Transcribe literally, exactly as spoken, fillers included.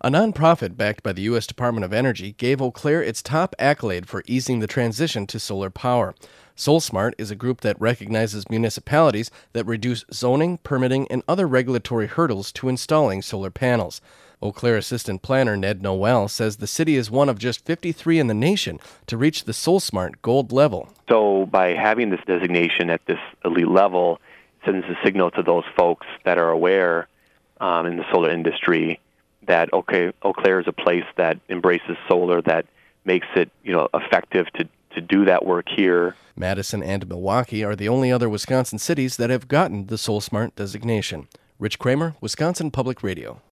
A nonprofit backed by the U S Department of Energy gave Eau Claire its top accolade for easing the transition to solar power. SolSmart is a group that recognizes municipalities that reduce zoning, permitting, and other regulatory hurdles to installing solar panels. Eau Claire Assistant Planner Ned Noel says the city is one of just fifty-three in the nation to reach the SolSmart Gold level. So by having this designation at this elite level, it sends a signal to those folks that are aware um, in the solar industry that okay, Eau Claire is a place that embraces solar, that makes it, you know, effective to, to do that work here. Madison and Milwaukee are the only other Wisconsin cities that have gotten the SolSmart designation. Rich Kramer, Wisconsin Public Radio.